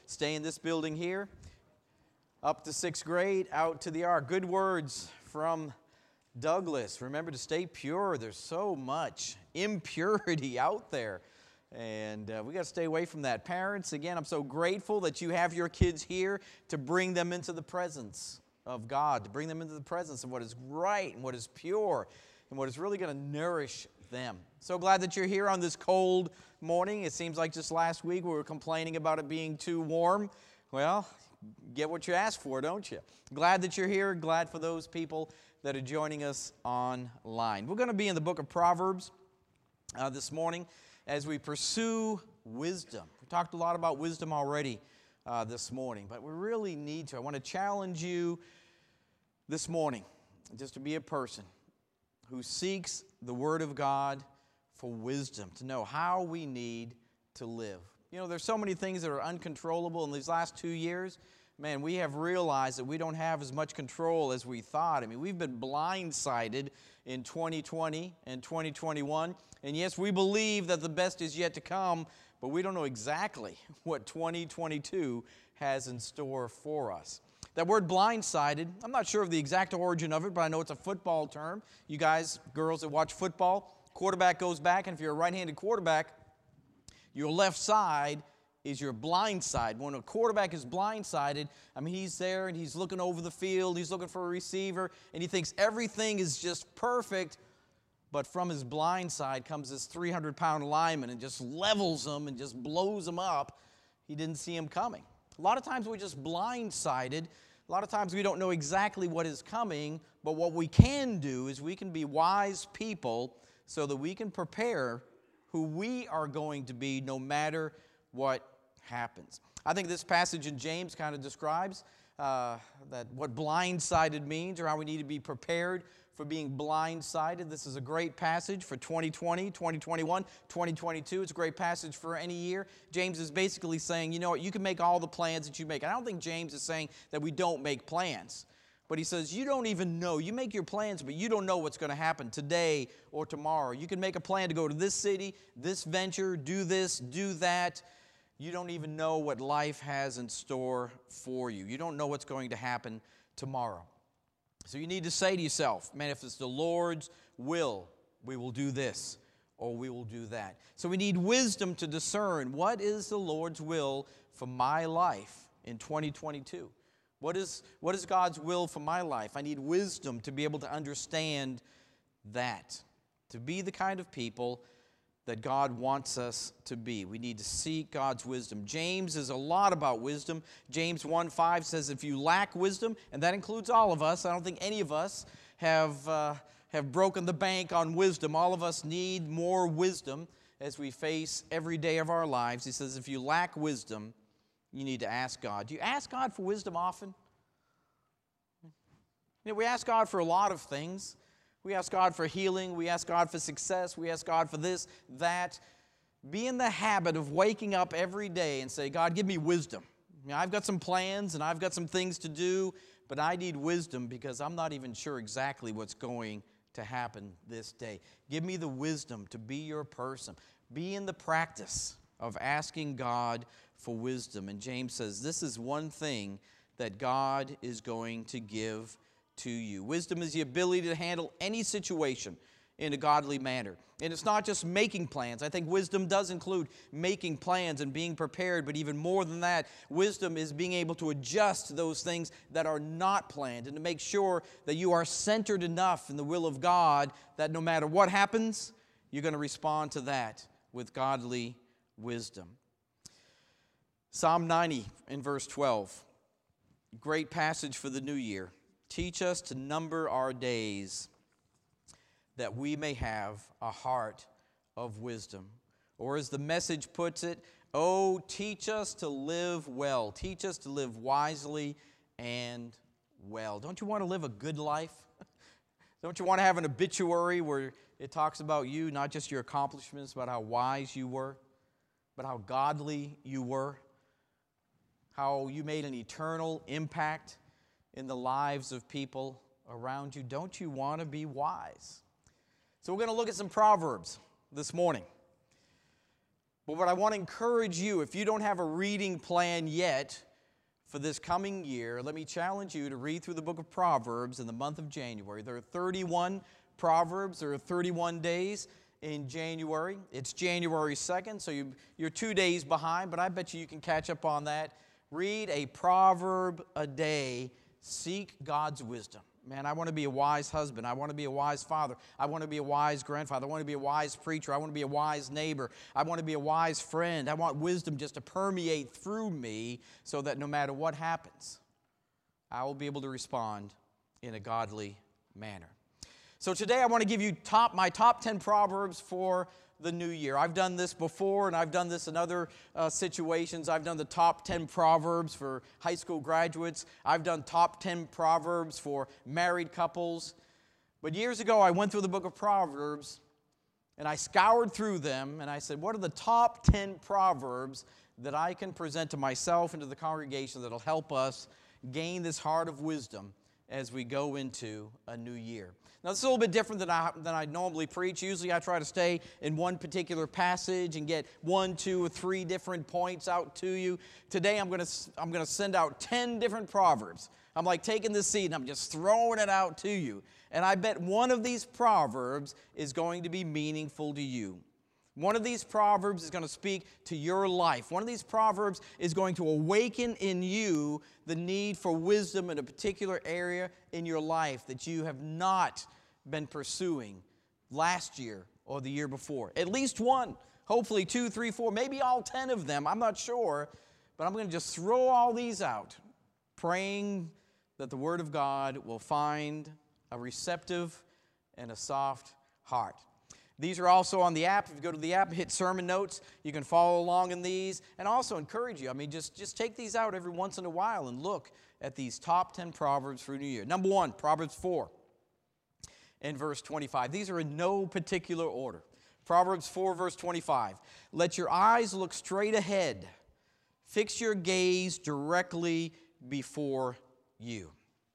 stay in this building here, up to 6th grade, out to the Ark. Good words from Douglas. Remember to stay pure. There's so much impurity out there. And we got to stay away from that. Parents, again, I'm so grateful that you have your kids here to bring them into the presence of God, to bring them into the presence of what is right and what is pure and what is really going to nourish them. So glad that you're here on this cold morning. It seems like just last week we were complaining about it being too warm. Well, get what you ask for, don't you? Glad that you're here. Glad for those people that are joining us online. We're going to be in the book of Proverbs this morning as we pursue wisdom. We talked a lot about wisdom already this morning, but we really need to. I want to challenge you this morning just to be a person who seeks the Word of God for wisdom, to know how we need to live. You know, there's so many things that are uncontrollable in these last 2 years. Man, we have realized that we don't have as much control as we thought. I mean, we've been blindsided in 2020 and 2021. And yes, we believe that the best is yet to come, but we don't know exactly what 2022 has in store for us. That word blindsided, I'm not sure of the exact origin of it, but I know it's a football term. You guys, girls that watch football, quarterback goes back, and if you're a right-handed quarterback, your left side is your blind side. When a quarterback is blindsided, I mean, he's there and he's looking over the field, he's looking for a receiver, and he thinks everything is just perfect, but from his blind side comes this 300-pound lineman and just levels him and just blows him up. He didn't see him coming. A lot of times we're just blindsided. A lot of times we don't know exactly what is coming, but what we can do is we can be wise people so that we can prepare who we are going to be no matter what happens. I think this passage in James kind of describes that what blindsided means, or how we need to be prepared for being blindsided. This is a great passage for 2020, 2021, 2022. It's a great passage for any year. James is basically saying, you know what, you can make all the plans that you make. I don't think James is saying that we don't make plans. But he says, you don't even know. You make your plans, but you don't know what's going to happen today or tomorrow. You can make a plan to go to this city, this venture, do this, do that. You don't even know what life has in store for you. You don't know what's going to happen tomorrow. So you need to say to yourself, man, if it's the Lord's will, we will do this or we will do that. So we need wisdom to discern what is the Lord's will for my life in 2022. What is God's will for my life? I need wisdom to be able to understand that, to be the kind of people that God wants us to be. We need to seek God's wisdom. James is a lot about wisdom. James 1:5 says if you lack wisdom, and that includes all of us, I don't think any of us have broken the bank on wisdom. All of us need more wisdom as we face every day of our lives. He says if you lack wisdom, you need to ask God. Do you ask God for wisdom often? You know, we ask God for a lot of things. We ask God for healing. We ask God for success. We ask God for this, that. Be in the habit of waking up every day and say, God, give me wisdom. You know, I've got some plans and I've got some things to do, but I need wisdom because I'm not even sure exactly what's going to happen this day. Give me the wisdom to be your person. Be in the practice of asking God for wisdom. And James says this is one thing that God is going to give to you. Wisdom is the ability to handle any situation in a godly manner. And it's not just making plans. I think wisdom does include making plans and being prepared, but even more than that, wisdom is being able to adjust those things that are not planned and to make sure that you are centered enough in the will of God that no matter what happens, you're going to respond to that with godly wisdom. Psalm 90 in verse 12, great passage for the new year. Teach us to number our days that we may have a heart of wisdom. Or as the Message puts it, oh, teach us to live well. Teach us to live wisely and well. Don't you want to live a good life? Don't you want to have an obituary where it talks about you, not just your accomplishments, but how wise you were, but how godly you were, how you made an eternal impact in the lives of people around you? Don't you want to be wise? So we're going to look at some Proverbs this morning. But what I want to encourage you, if you don't have a reading plan yet for this coming year, let me challenge you to read through the book of Proverbs in the month of January. There are 31 Proverbs. There are 31 days in January. It's January 2nd, so you're 2 days behind, but I bet you can catch up on that. Read a proverb a day. Seek God's wisdom. Man, I want to be a wise husband. I want to be a wise father. I want to be a wise grandfather. I want to be a wise preacher. I want to be a wise neighbor. I want to be a wise friend. I want wisdom just to permeate through me so that no matter what happens, I will be able to respond in a godly manner. So today I want to give you my top 10 Proverbs for the new year. I've done this before, and I've done this in other situations. I've done the top 10 Proverbs for high school graduates. I've done top 10 Proverbs for married couples. But years ago, I went through the book of Proverbs, and I scoured through them, and I said, what are the top 10 Proverbs that I can present to myself and to the congregation that will help us gain this heart of wisdom as we go into a new year? Now, this is a little bit different than I normally preach. Usually I try to stay in one particular passage and get 1, 2, or 3 different points out to you. Today I'm going to send out 10 different Proverbs. I'm like taking this seed and I'm just throwing it out to you. And I bet one of these Proverbs is going to be meaningful to you. One of these Proverbs is going to speak to your life. One of these Proverbs is going to awaken in you the need for wisdom in a particular area in your life that you have not been pursuing last year or the year before. At least one, hopefully 2, 3, 4, maybe all 10 of them. I'm not sure, but I'm going to just throw all these out, praying that the Word of God will find a receptive and a soft heart. These are also on the app. If you go to the app and hit sermon notes, you can follow along in these. And also encourage you, just take these out every once in a while and look at these top 10 Proverbs for New Year. Number 1, Proverbs 4 and verse 25. These are in no particular order. Proverbs 4, verse 25. Let your eyes look straight ahead. Fix your gaze directly before you.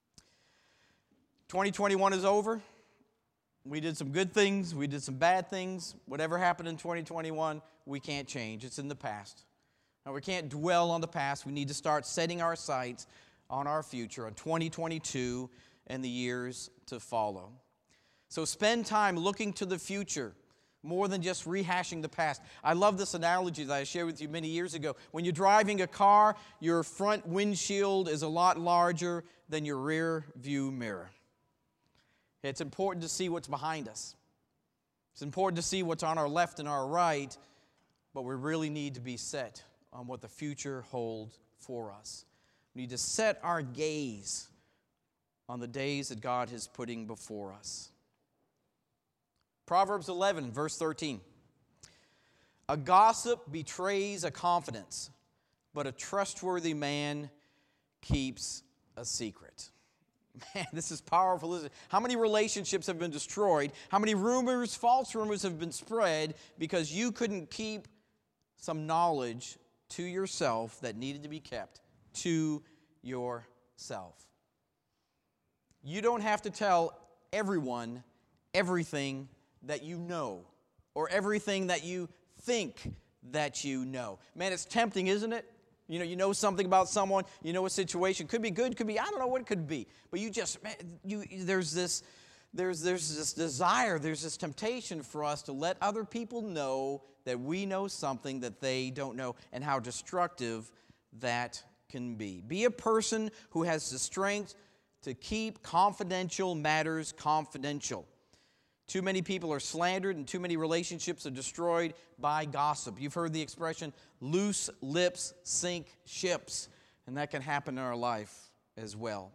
2021 is over. We did some good things. We did some bad things. Whatever happened in 2021, we can't change. It's in the past. Now, we can't dwell on the past. We need to start setting our sights on our future, on 2022 and the years to follow. So spend time looking to the future more than just rehashing the past. I love this analogy that I shared with you many years ago. When you're driving a car, your front windshield is a lot larger than your rear view mirror. It's important to see what's behind us. It's important to see what's on our left and our right, but we really need to be set on what the future holds for us. We need to set our gaze on the days that God is putting before us. Proverbs 11, verse 13. A gossip betrays a confidence, but a trustworthy man keeps a secret. Man, this is powerful, isn't it? How many relationships have been destroyed? How many rumors, false rumors have been spread because you couldn't keep some knowledge to yourself that needed to be kept to yourself? You don't have to tell everyone everything that you know or everything that you think that you know. Man, it's tempting, isn't it? You know something about someone, you know a situation. Could be good, could be, I don't know what it could be. But there's this desire, there's this temptation for us to let other people know that we know something that they don't know and how destructive that can be. Be a person who has the strength to keep confidential matters confidential. Too many people are slandered and too many relationships are destroyed by gossip. You've heard the expression, loose lips sink ships, and that can happen in our life as well.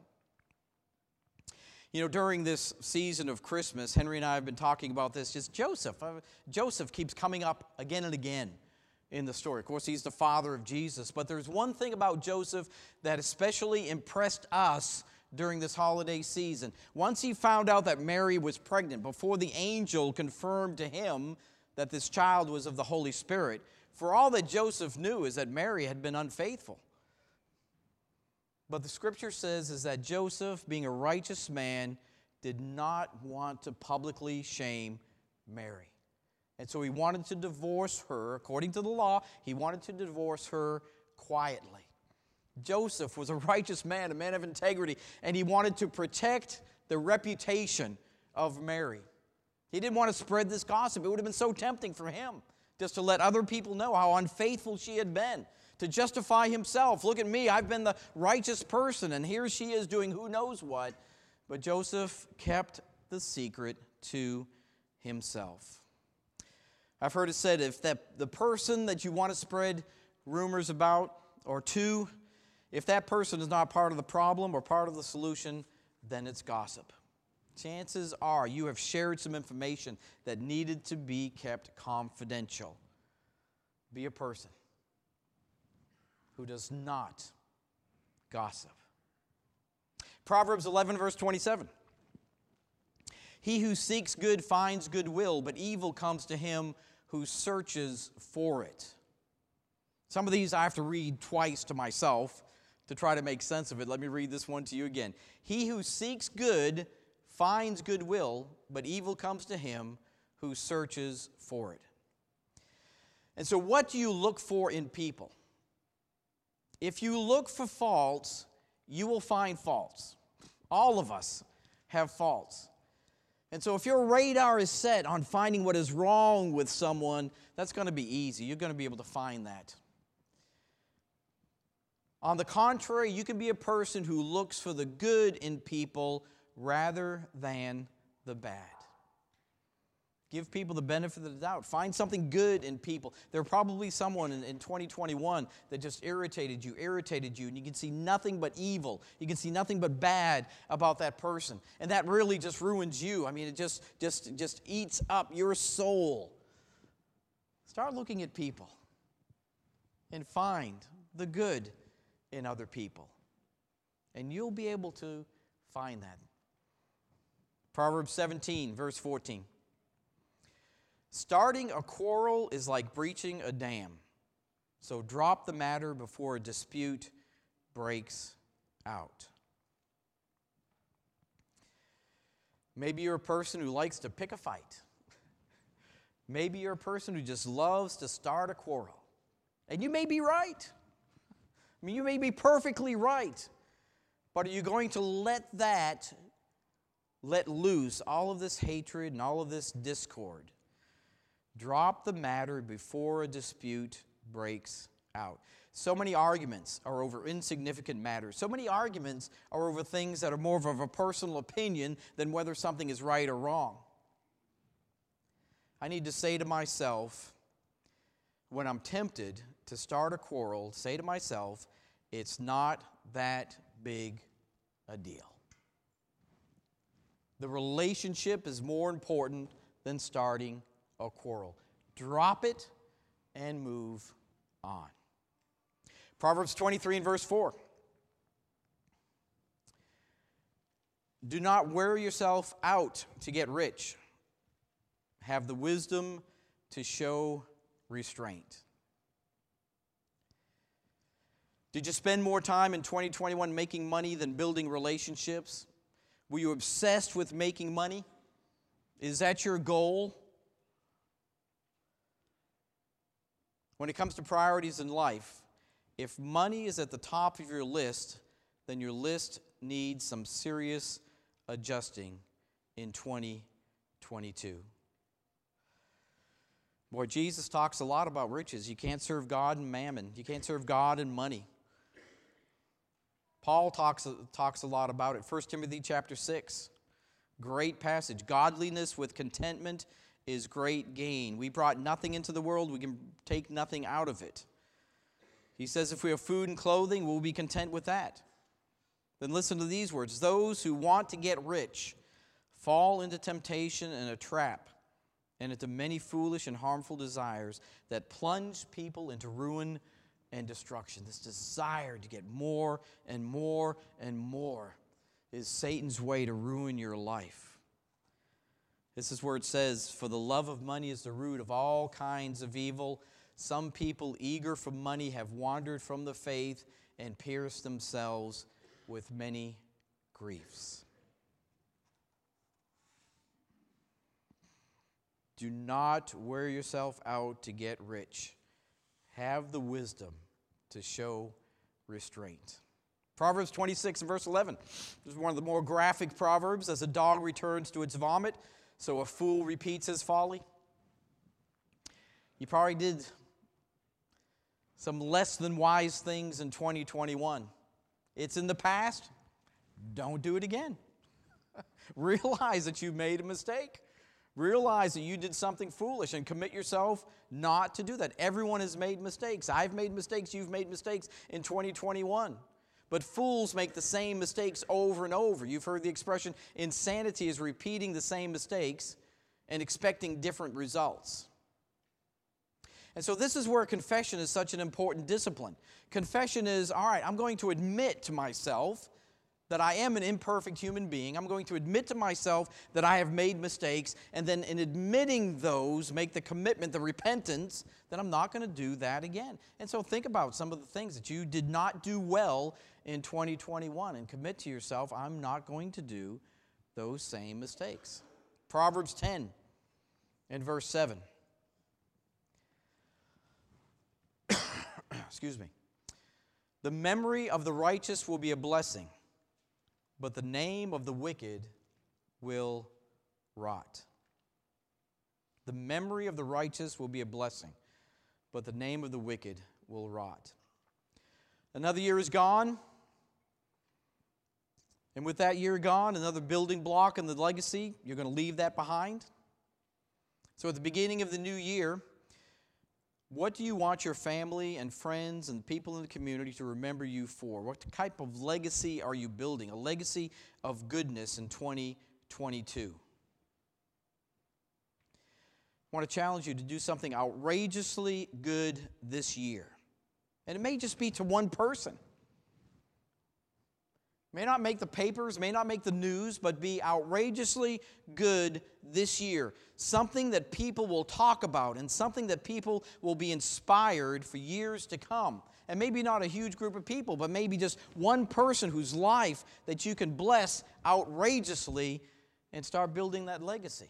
During this season of Christmas, Henry and I have been talking about this, just Joseph. Joseph keeps coming up again and again in the story. Of course, he's the father of Jesus, but there's one thing about Joseph that especially impressed us during this holiday season. Once he found out that Mary was pregnant, before the angel confirmed to him that this child was of the Holy Spirit, for all that Joseph knew is that Mary had been unfaithful. But the scripture says is that Joseph, being a righteous man, did not want to publicly shame Mary. And so he wanted to divorce her. According to the law, he wanted to divorce her quietly. Joseph was a righteous man, a man of integrity, and he wanted to protect the reputation of Mary. He didn't want to spread this gossip. It would have been so tempting for him just to let other people know how unfaithful she had been, to justify himself. Look at me, I've been the righteous person, and here she is doing who knows what. But Joseph kept the secret to himself. I've heard it said, if the person that you want to spread rumors about or to, if that person is not part of the problem or part of the solution, then it's gossip. Chances are you have shared some information that needed to be kept confidential. Be a person who does not gossip. Proverbs 11, verse 27. He who seeks good finds goodwill, but evil comes to him who searches for it. Some of these I have to read twice to myself to try to make sense of it. Let me read this one to you again. He who seeks good finds goodwill, but evil comes to him who searches for it. And so what do you look for in people? If you look for faults, you will find faults. All of us have faults. And so if your radar is set on finding what is wrong with someone, that's going to be easy. You're going to be able to find that. On the contrary, you can be a person who looks for the good in people rather than the bad. Give people the benefit of the doubt. Find something good in people. There are probably someone in 2021 that just irritated you, and you can see nothing but evil. You can see nothing but bad about that person. And that really just ruins you. I mean, it just eats up your soul. Start looking at people and find the good in other people. And you'll be able to find that. Proverbs 17, verse 14. Starting a quarrel is like breaching a dam. So drop the matter before a dispute breaks out. Maybe you're a person who likes to pick a fight. Maybe you're a person who just loves to start a quarrel. And you may be right. I mean, you may be perfectly right. But are you going to let loose all of this hatred and all of this discord? Drop the matter before a dispute breaks out. So many arguments are over insignificant matters. So many arguments are over things that are more of a personal opinion than whether something is right or wrong. I need to say to myself, when I'm tempted to start a quarrel, say to myself, it's not that big a deal. The relationship is more important than starting a quarrel. Drop it and move on. Proverbs 23 and verse 4. Do not wear yourself out to get rich. Have the wisdom to show restraint. Did you spend more time in 2021 making money than building relationships? Were you obsessed with making money? Is that your goal? When it comes to priorities in life, if money is at the top of your list, then your list needs some serious adjusting in 2022. Boy, Jesus talks a lot about riches. You can't serve God and mammon. You can't serve God and money. Paul talks a lot about it. 1 Timothy chapter 6, great passage. Godliness with contentment is great gain. We brought nothing into the world. We can take nothing out of it. He says if we have food and clothing, we'll be content with that. Then listen to these words. Those who want to get rich fall into temptation and a trap, and into many foolish and harmful desires that plunge people into ruin and destruction. This desire to get more and more and more is Satan's way to ruin your life. This is where it says, for the love of money is the root of all kinds of evil. Some people eager for money have wandered from the faith and pierced themselves with many griefs. Do not wear yourself out to get rich. Have the wisdom to show restraint. Proverbs 26 and verse 11. This is one of the more graphic proverbs. As a dog returns to its vomit, so a fool repeats his folly. You probably did some less than wise things in 2021. It's in the past. Don't do it again. Realize that you made a mistake. Realize that you did something foolish and commit yourself not to do that. Everyone has made mistakes. I've made mistakes. You've made mistakes in 2021. But fools make the same mistakes over and over. You've heard the expression, insanity is repeating the same mistakes and expecting different results. And so this is where confession is such an important discipline. Confession is, all right, I'm going to admit to myself that I am an imperfect human being. I'm going to admit to myself that I have made mistakes, and then in admitting those, make the commitment, the repentance, that I'm not going to do that again. And so think about some of the things that you did not do well in 2021 and commit to yourself, I'm not going to do those same mistakes. Proverbs 10 and verse 7. Excuse me. The memory of the righteous will be a blessing, but the name of the wicked will rot. The memory of the righteous will be a blessing, but the name of the wicked will rot. Another year is gone, and with that year gone, another building block in the legacy, you're going to leave that behind. So at the beginning of the new year, what do you want your family and friends and people in the community to remember you for? What type of legacy are you building? A legacy of goodness in 2022. I want to challenge you to do something outrageously good this year. And it may just be to one person. May not make the papers, may not make the news, but be outrageously good this year. Something that people will talk about and something that people will be inspired for years to come. And maybe not a huge group of people, but maybe just one person whose life that you can bless outrageously and start building that legacy.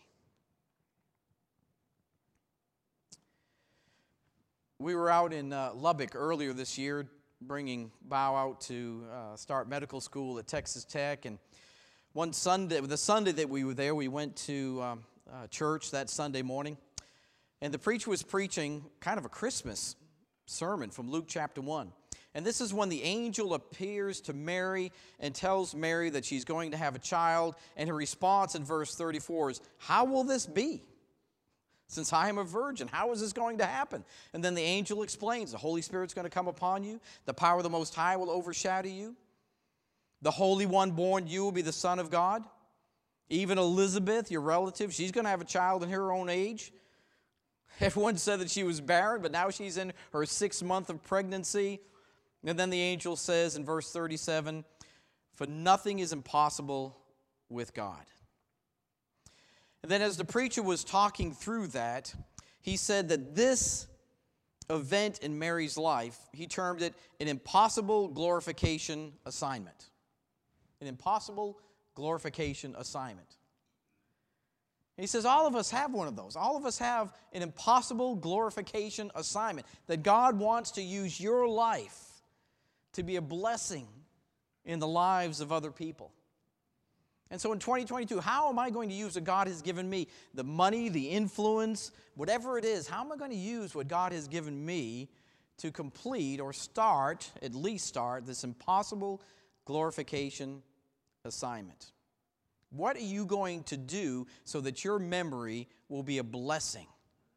We were out in Lubbock earlier this year, bringing Bao out to start medical school at Texas Tech. And one Sunday, the Sunday that we were there, we went to church that Sunday morning. And the preacher was preaching kind of a Christmas sermon from Luke chapter 1. And this is when the angel appears to Mary and tells Mary that she's going to have a child. And her response in verse 34 is, "How will this be? Since I am a virgin, how is this going to happen?" And then the angel explains, the Holy Spirit's going to come upon you. The power of the Most High will overshadow you. The Holy One born you will be the Son of God. Even Elizabeth, your relative, she's going to have a child in her own age. Everyone said that she was barren, but now she's in her 6th month of pregnancy. And then the angel says in verse 37, "For nothing is impossible with God." And then as the preacher was talking through that, he said that this event in Mary's life, he termed it an impossible glorification assignment. An impossible glorification assignment. And he says all of us have one of those. All of us have an impossible glorification assignment, that God wants to use your life to be a blessing in the lives of other people. And so in 2022, how am I going to use what God has given me? The money, the influence, whatever it is, how am I going to use what God has given me to complete or start, at least start, this impossible glorification assignment? What are you going to do so that your memory will be a blessing?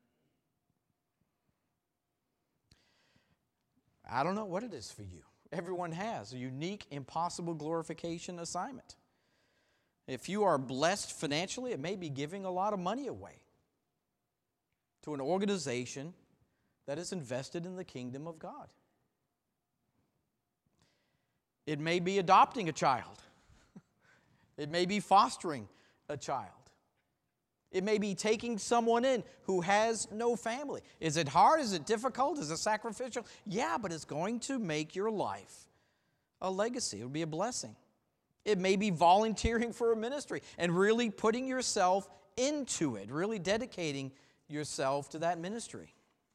I don't know what it is for you. Everyone has a unique, impossible glorification assignment. If you are blessed financially, it may be giving a lot of money away to an organization that is invested in the kingdom of God. It may be adopting a child. It may be fostering a child. It may be taking someone in who has no family. Is it hard? Is it difficult? Is it sacrificial? Yeah, but it's going to make your life a legacy. It will be a blessing. It may be volunteering for a ministry and really putting yourself into it, really dedicating yourself to that ministry.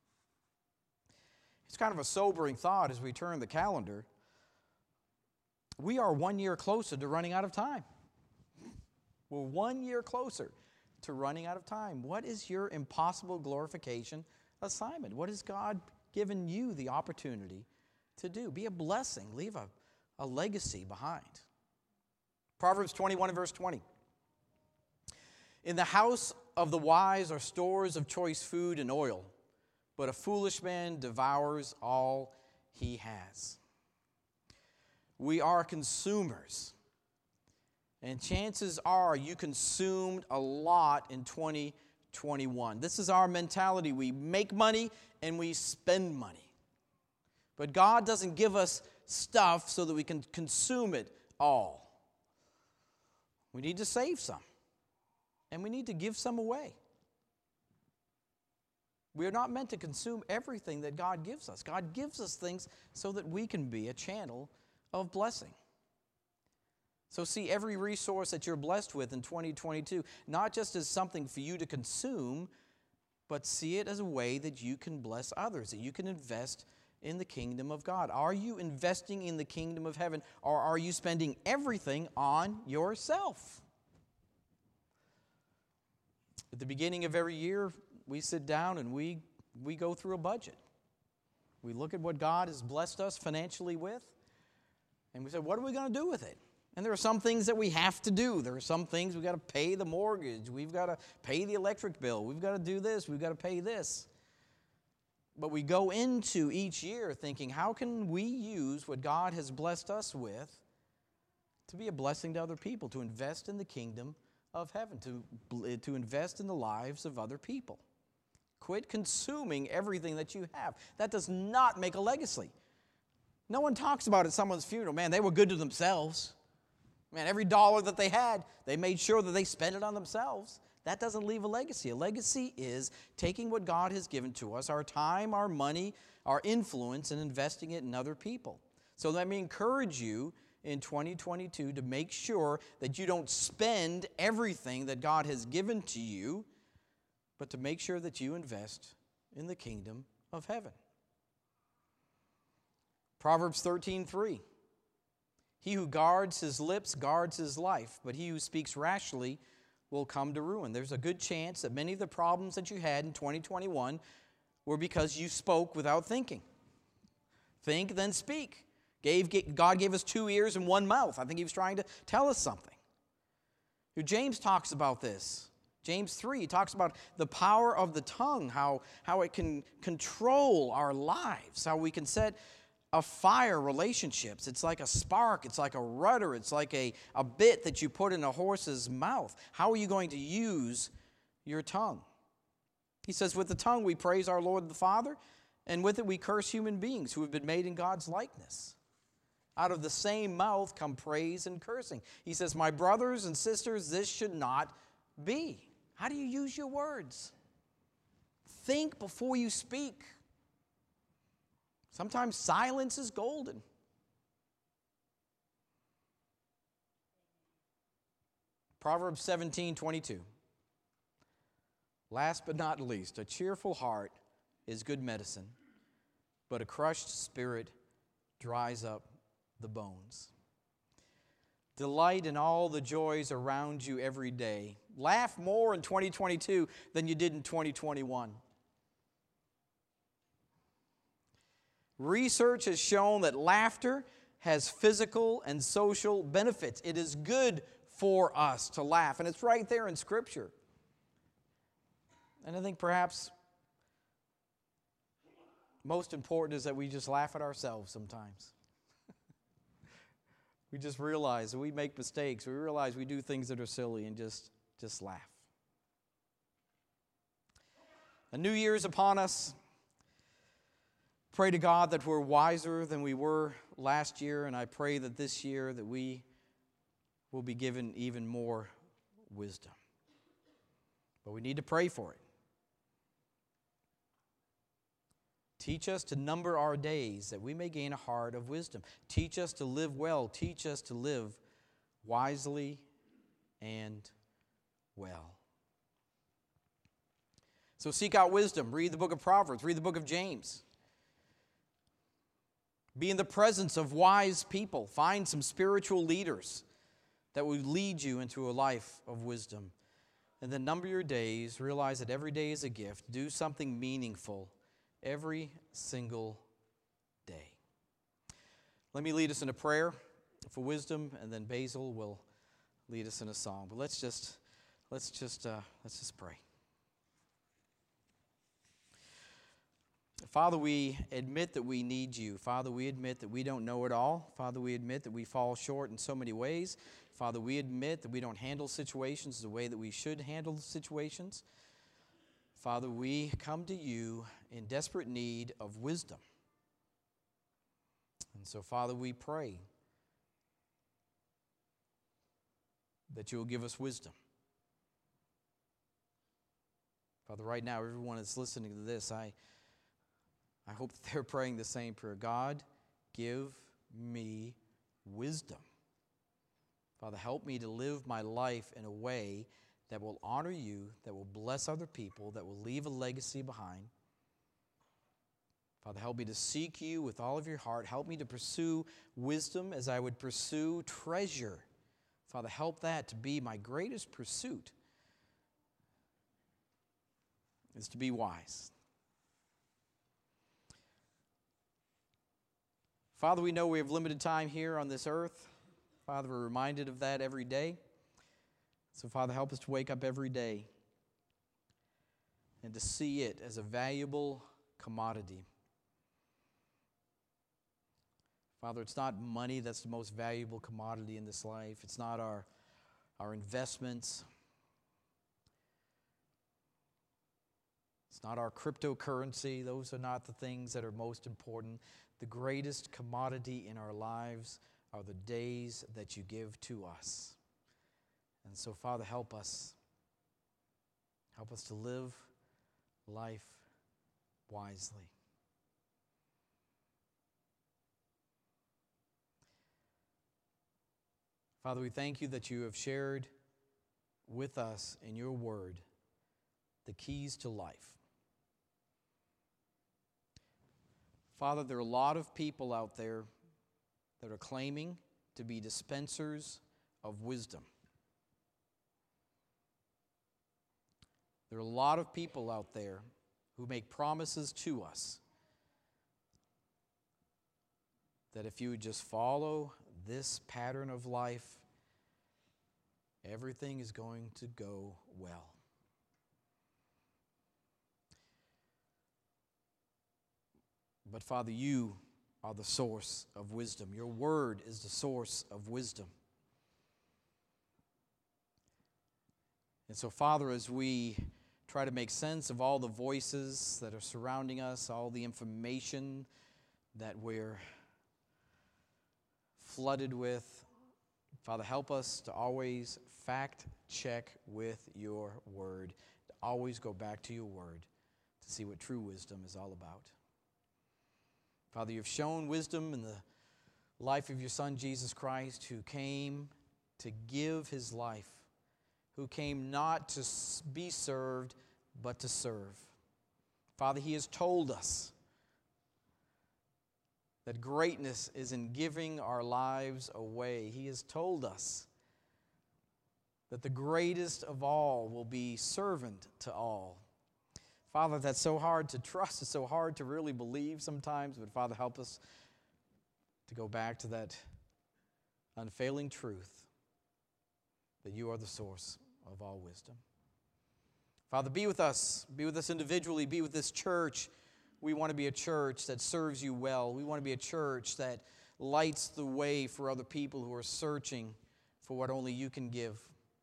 It's kind of a sobering thought as we turn the calendar. We are 1 year closer to running out of time. We're 1 year closer to running out of time. What is your impossible glorification assignment? What has God given you the opportunity to do? Be a blessing. Leave a legacy behind. Proverbs 21 and verse 20. In the house of the wise are stores of choice food and oil, but a foolish man devours all he has. We are consumers. And chances are you consumed a lot in 2021. This is our mentality. We make money and we spend money. But God doesn't give us stuff so that we can consume it all. We need to save some. And we need to give some away. We are not meant to consume everything that God gives us. God gives us things so that we can be a channel of blessing. So see every resource that you're blessed with in 2022, not just as something for you to consume, but see it as a way that you can bless others, that you can invest in the kingdom of God. Are you investing in the kingdom of heaven, or are you spending everything on yourself? At the beginning of every year, we sit down and we go through a budget. We look at what God has blessed us financially with, and we say, what are we going to do with it? And there are some things that we have to do. There are some things we've got to pay the mortgage. We've got to pay the electric bill. We've got to do this. We've got to pay this. But we go into each year thinking, how can we use what God has blessed us with to be a blessing to other people, to invest in the kingdom of heaven, to invest in the lives of other people? Quit consuming everything that you have. That does not make a legacy. No one talks about at someone's funeral, man, they were good to themselves. Man, every dollar that they had, they made sure that they spent it on themselves. That doesn't leave a legacy. A legacy is taking what God has given to us, our time, our money, our influence, and investing it in other people. So let me encourage you in 2022 to make sure that you don't spend everything that God has given to you, but to make sure that you invest in the kingdom of heaven. Proverbs 13:3. He who guards his lips guards his life, but he who speaks rashly will come to ruin. There's a good chance that many of the problems that you had in 2021 were because you spoke without thinking. Think, then speak. God gave us 2 ears and 1 mouth. I think he was trying to tell us something. James talks about this. James 3, he talks about the power of the tongue, how it can control our lives, how we can set afire relationships. It's like a spark. It's like a rudder. It's like a bit that you put in a horse's mouth. How are you going to use your tongue? He says, with the tongue we praise our Lord the Father, and with it we curse human beings who have been made in God's likeness. Out of the same mouth come praise and cursing. He says, my brothers and sisters, this should not be. How do you use your words? Think before you speak. Sometimes silence is golden. Proverbs 17:22. Last but not least, a cheerful heart is good medicine, but a crushed spirit dries up the bones. Delight in all the joys around you every day. Laugh more in 2022 than you did in 2021. Research has shown that laughter has physical and social benefits. It is good for us to laugh, and it's right there in Scripture. And I think perhaps most important is that we just laugh at ourselves sometimes. We just realize that we make mistakes. We realize we do things that are silly and just laugh. A new year is upon us. Pray to God that we're wiser than we were last year, and I pray that this year that we will be given even more wisdom. But we need to pray for it. Teach us to number our days that we may gain a heart of wisdom. Teach us to live well. Teach us to live wisely and well. So seek out wisdom. Read the book of Proverbs. Read the book of James. Be in the presence of wise people. Find some spiritual leaders that will lead you into a life of wisdom. And then number your days. Realize that every day is a gift. Do something meaningful every single day. Let me lead us in a prayer for wisdom, and then Basil will lead us in a song. But let's just pray. Father, we admit that we need you. Father, we admit that we don't know it all. Father, we admit that we fall short in so many ways. Father, we admit that we don't handle situations the way that we should handle situations. Father, we come to you in desperate need of wisdom. And so, Father, we pray that you will give us wisdom. Father, right now, everyone that's listening to this, I hope that they're praying the same prayer. God, give me wisdom. Father, help me to live my life in a way that will honor you, that will bless other people, that will leave a legacy behind. Father, help me to seek you with all of your heart. Help me to pursue wisdom as I would pursue treasure. Father, help that to be my greatest pursuit, is to be wise. Father, we know we have limited time here on this earth. Father, we're reminded of that every day. So, Father, help us to wake up every day and to see it as a valuable commodity. Father, it's not money that's the most valuable commodity in this life. It's not our investments. It's not our cryptocurrency. Those are not the things that are most important. The greatest commodity in our lives are the days that you give to us. And so, Father, help us. Help us to live life wisely. Father, we thank you that you have shared with us in your word the keys to life. Father, there are a lot of people out there that are claiming to be dispensers of wisdom. There are a lot of people out there who make promises to us that if you would just follow this pattern of life, everything is going to go well. But Father, you are the source of wisdom. Your word is the source of wisdom. And so, Father, as we try to make sense of all the voices that are surrounding us, all the information that we're flooded with, Father, help us to always fact check with your word, to always go back to your word to see what true wisdom is all about. Father, you've shown wisdom in the life of your Son, Jesus Christ, who came to give his life, who came not to be served, but to serve. Father, he has told us that greatness is in giving our lives away. He has told us that the greatest of all will be servant to all. Father, that's so hard to trust. It's so hard to really believe sometimes. But Father, help us to go back to that unfailing truth that you are the source of all wisdom. Father, be with us. Be with us individually. Be with this church. We want to be a church that serves you well. We want to be a church that lights the way for other people who are searching for what only you can give.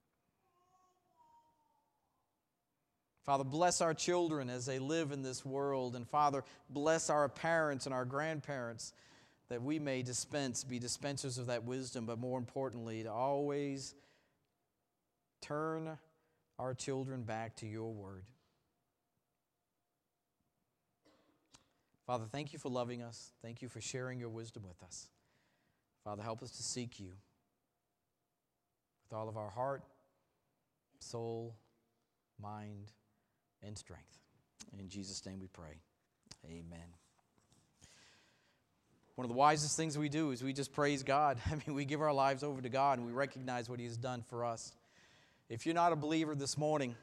Father, bless our children as they live in this world. And Father, bless our parents and our grandparents that we may be dispensers of that wisdom, but more importantly, to always turn our children back to your word. Father, thank you for loving us. Thank you for sharing your wisdom with us. Father, help us to seek you with all of our heart, soul, mind, and strength. In Jesus' name we pray. Amen. One of the wisest things we do is we just praise God. I mean, we give our lives over to God and we recognize what He has done for us. If you're not a believer this morning,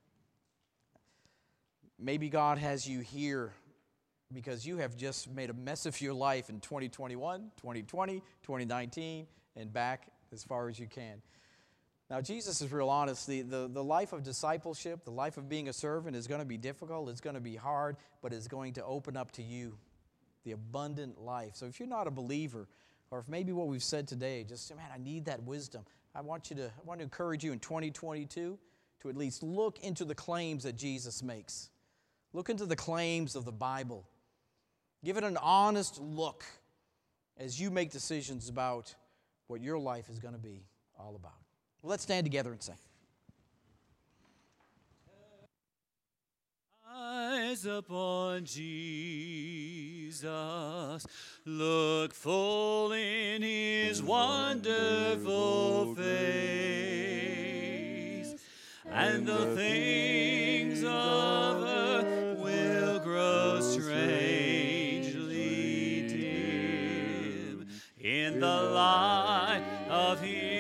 maybe God has you here because you have just made a mess of your life in 2021, 2020, 2019, and back as far as you can. Now, Jesus is real honest. The life of discipleship, the life of being a servant is going to be difficult. It's going to be hard, but it's going to open up to you the abundant life. So if you're not a believer, or if maybe what we've said today, just say, man, I need that wisdom. I want to encourage you in 2022 to at least look into the claims that Jesus makes. Look into the claims of the Bible. Give it an honest look as you make decisions about what your life is going to be all about. Well, let's stand together and sing. Eyes upon Jesus, look full in His wonderful face, and the things of earth will grow strangely dim in the light of His